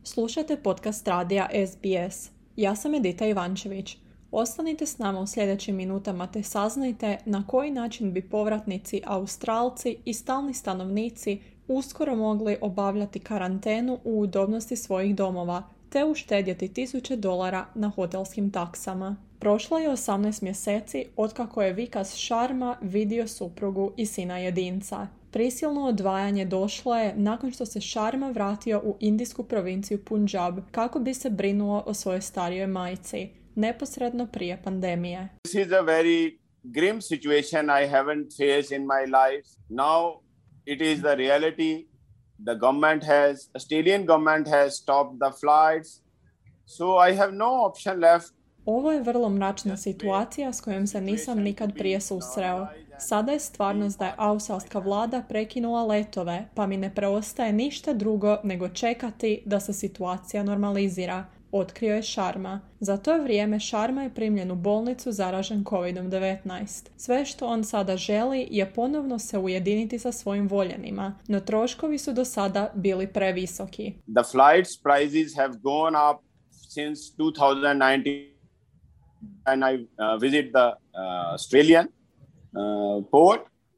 Slušajte podcast radija SBS. Ja sam Edita Ivančević. Ostanite s nama u sljedećim minutama te saznajte na koji način bi povratnici Australci i stalni stanovnici uskoro mogli obavljati karantenu u udobnosti svojih domova te uštedjeti $1000 na hotelskim taksama. Prošlo je 18 mjeseci otkako je Vikas Sharma vidio suprugu i sina jedinca. Prisilno odvajanje došlo je nakon što se Sharma vratio u indijsku provinciju Punjab kako bi se brinuo o svojoj starijoj majci, neposredno prije pandemije. This is a very grim situation I haven't faced in my life. Now it is the reality. The Australian government has stopped the flights. So I have no option left. Ovo je vrlo mračna situacija s kojom se nisam nikad prije susreo. Sada je stvarnost da je australska vlada prekinula letove, pa mi ne preostaje ništa drugo nego čekati da se situacija normalizira, otkrio je Sharma. Za to vrijeme Sharma je primljen u bolnicu zaražen COVID-19. Sve što on sada želi je ponovno se ujediniti sa svojim voljenima, no troškovi su do sada bili previsoki. The flights prices have gone up since 2019 and I visit the Australian port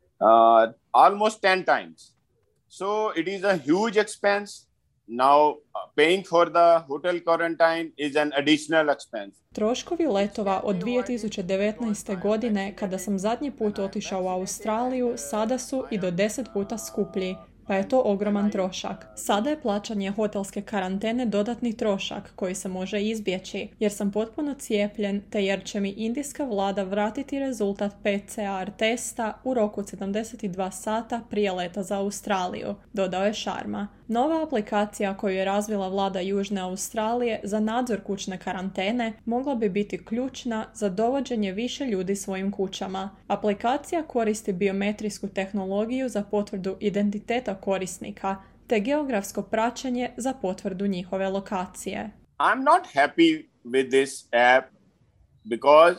almost 10 times. So it is a huge expense. Now paying for the hotel quarantine is an additional expense. Troškovi letova od 2019. godine, kada sam zadnji put otišao u Australiju, sada su i do 10 puta skuplji, pa je to ogroman trošak. Sada je plaćanje hotelske karantene dodatni trošak koji se može izbjeći, jer sam potpuno cijepljen te jer će mi indijska vlada vratiti rezultat PCR testa u roku od 72 sata prije leta za Australiju, dodao je Sharma. Nova aplikacija koju je razvila vlada Južne Australije za nadzor kućne karantene mogla bi biti ključna za dovođenje više ljudi svojim kućama. Aplikacija koristi biometrijsku tehnologiju za potvrdu identiteta korisnika te geografsko praćenje za potvrdu njihove lokacije. I'm not happy with this app because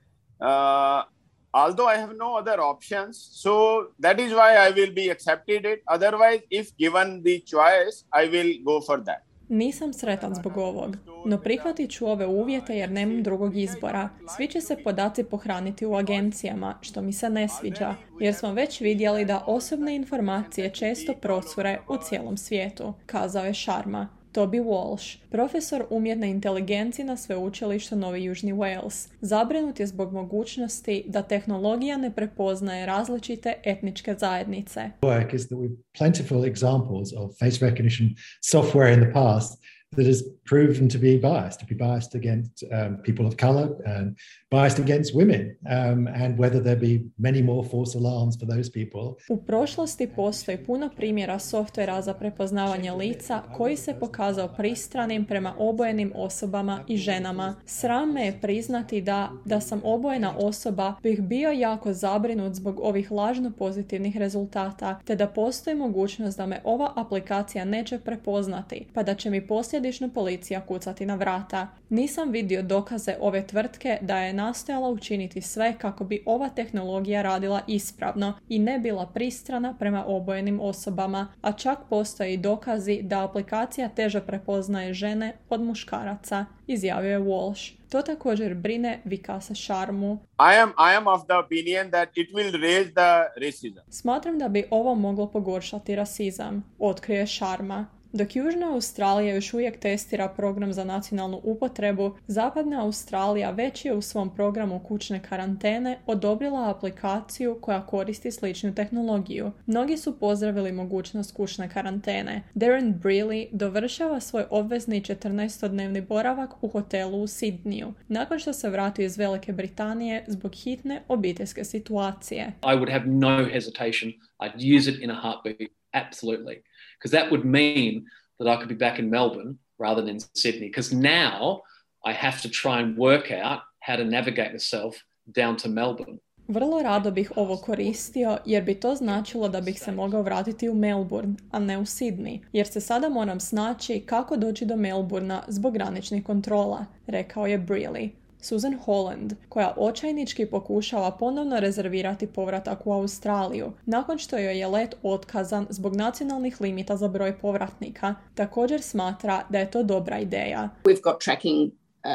although I have no other options, so that is why I will be accepted it. Otherwise, if given the choice, I will go for that. Nisam sretan zbog ovog, no prihvatit ću ove uvjete jer nemam drugog izbora. Svi će se podaci pohraniti u agencijama, što mi se ne sviđa, jer smo već vidjeli da osobne informacije često procure u cijelom svijetu, kazao je Sharma. Toby Walsh, profesor umjetne inteligencije na sveučilištu Novi Južni Wales, zabrinut je zbog mogućnosti da tehnologija ne prepoznaje različite etničke zajednice. Work is that we've plentiful examples of face recognition software in the past that has proven to be biased against people of color and biased against women, and whether there be many more false alarms for those people. U prošlosti postoji puno primjera softvera za prepoznavanje lica koji se pokazao pristranim prema obojenim osobama i ženama. Sram me je priznati da sam obojena osoba bih bio jako zabrinut zbog ovih lažno pozitivnih rezultata, te da postoji mogućnost da me ova aplikacija neće prepoznati, pa da će mi posljedično policija kucati na vrata. Nisam vidio dokaze ove tvrtke da je nastojala učiniti sve kako bi ova tehnologija radila ispravno i ne bila pristrana prema obojenim osobama, a čak postoje i dokazi da aplikacija teže prepoznaje žene od muškaraca, izjavio je Walsh. To također brine Vikasa Sharmu. I am of the opinion that it will raise the racism. Smatram da bi ovo moglo pogoršati rasizam, otkrio je Sharma. Dok Južna Australija još uvijek testira program za nacionalnu upotrebu, Zapadna Australija već je u svom programu kućne karantene odobrila aplikaciju koja koristi sličnu tehnologiju. Mnogi su pozdravili mogućnost kućne karantene. Darren Brearley dovršava svoj obvezni 14-dnevni boravak u hotelu u Sidneyu, nakon što se vratio iz Velike Britanije zbog hitne obiteljske situacije. I would have no hesitation. I'd use it in a heartbeat. Absolutely. Because that would mean that I could be back in Melbourne rather than Sydney. Because now I have to try and work out how to navigate myself down to Melbourne. Vrlo rado bih ovo koristio jer bi to značilo da bih se mogao vratiti u Melbourne, a ne u Sydney, jer se sada moram snaći kako doći do Melbourna zbog graničnih kontrola, rekao je Brearley. Susan Holland, koja očajnički pokušava ponovno rezervirati povratak u Australiju, nakon što joj je let otkazan zbog nacionalnih limita za broj povratnika, također smatra da je to dobra ideja. We've got tracking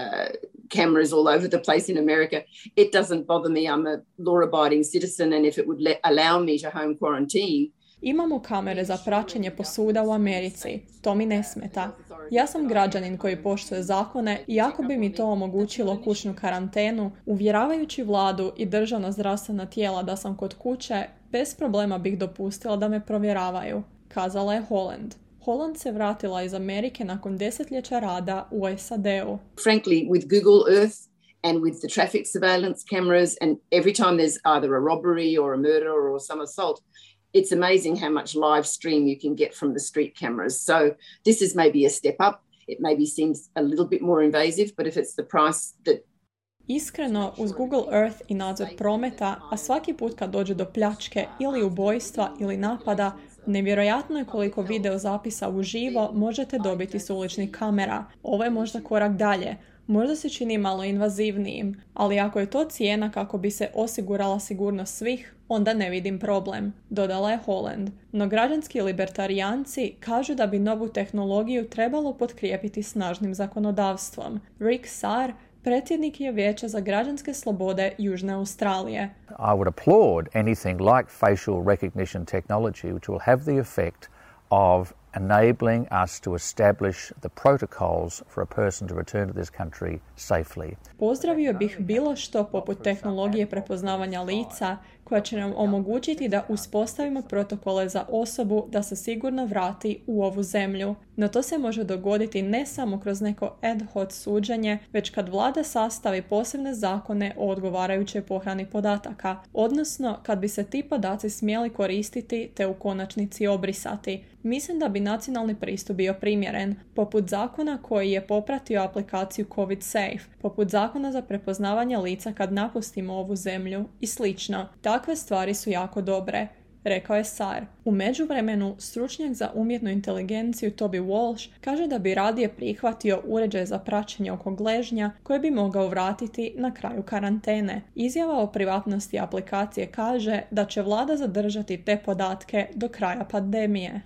cameras all over the place in America. It doesn't bother me. I'm a law-abiding citizen, and if it would allow me to home quarantine. Imamo kamere za praćenje posvuda u Americi. To mi ne smeta. Ja sam građanin koji poštuje zakone i ako bi mi to omogućilo kućnu karantenu, uvjeravajući vladu i državna zdravstvena tijela da sam kod kuće, bez problema bih dopustila da me provjeravaju, kazala je Holland. Holland se vratila iz Amerike nakon desetljeća rada u SAD-u. Frankly, with Google Earth and with the traffic surveillance cameras, and every time there's either a robbery or a murder or some assault, it's amazing how much live stream you can get from the street cameras. So this is maybe a step up. It maybe seems a little bit more invasive, but if it's the price that... Iskreno, uz Google Earth i nadzor prometa, a svaki put kad dođe do pljačke ili ubojstva ili napada, nevjerojatno je koliko video zapisa uživo možete dobiti s uličnih kamera. Ovo je možda korak dalje. Možda se čini malo invazivnijim, ali ako je to cijena kako bi se osigurala sigurnost svih, onda ne vidim problem, dodala je Holland. No građanski libertarijanci kažu da bi novu tehnologiju trebalo potkrijepiti snažnim zakonodavstvom. Rick Sarr, predsjednik je Vijeća za građanske slobode Južne Australije. I would applaud anything like facial recognition technology which will have the effect of enabling us to establish the protocols for a person to return to this country safely. Pozdravio bih bilo što poput tehnologije prepoznavanja lica koja će nam omogućiti da uspostavimo protokole za osobu da se sigurno vrati u ovu zemlju. No to se može dogoditi ne samo kroz neko ad hoc suđenje, već kad vlada sastavi posebne zakone o odgovarajućoj pohrani podataka, odnosno kad bi se ti podaci smjeli koristiti te u konačnici obrisati. Mislim da bi nacionalni pristup bio primjeren, poput zakona koji je popratio aplikaciju COVID Safe, poput zakona za prepoznavanje lica kad napustimo ovu zemlju i slično. Takve stvari su jako dobre, rekao je Sarr. U međuvremenu, stručnjak za umjetnu inteligenciju Toby Walsh kaže da bi radije prihvatio uređaj za praćenje oko gležnja koje bi mogao vratiti na kraju karantene. Izjava o privatnosti aplikacije kaže da će vlada zadržati te podatke do kraja pandemije.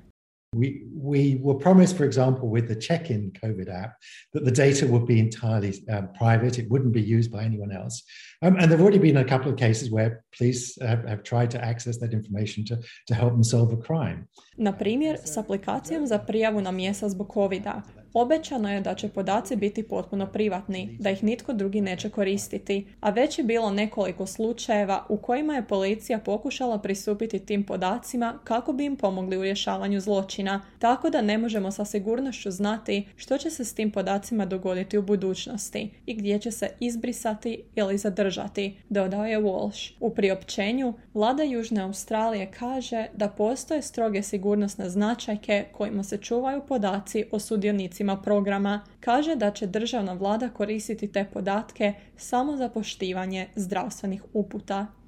We were promised, for example, with the check-in COVID app, that the data would be entirely private. It wouldn't be used by anyone else. And there have already been a couple of cases where police have tried to access that information to help them solve a crime. Na primjer, s aplikacijom za prijavu na mjesta zbog COVID-a. Obećano je da će podaci biti potpuno privatni, da ih nitko drugi neće koristiti, a već je bilo nekoliko slučajeva u kojima je policija pokušala pristupiti tim podacima kako bi im pomogli u rješavanju zločina, tako da ne možemo sa sigurnošću znati što će se s tim podacima dogoditi u budućnosti i gdje će se izbrisati ili zadržati, dodao je Walsh. U priopćenju, vlada Južne Australije kaže da postoje stroge sigurnosne značajke kojima se čuvaju podaci o sudionicima programa. Kaže da će državna vlada koristiti te podatke samo za poštivanje zdravstvenih uputa.